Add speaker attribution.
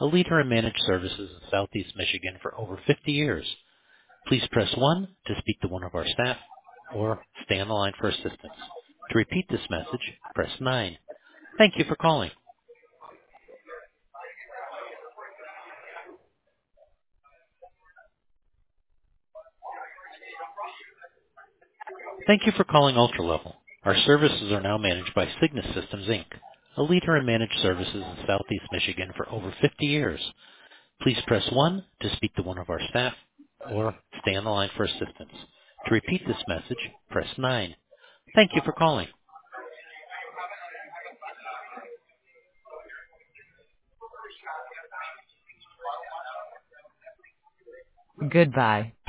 Speaker 1: a leader in managed services in Southeast Michigan for over 50 years. Please press 1 to speak to one of our staff or stay on the line for assistance. To repeat this message, press 9. Thank you for calling. Thank you for calling UltraLevel. Our services are now managed by Cygnus Systems, Inc., a leader in managed services in Southeast Michigan for over 50 years. Please press 1 to speak to one of our staff or stay on the line for assistance. To repeat this message, press 9. Thank you for calling.
Speaker 2: Goodbye.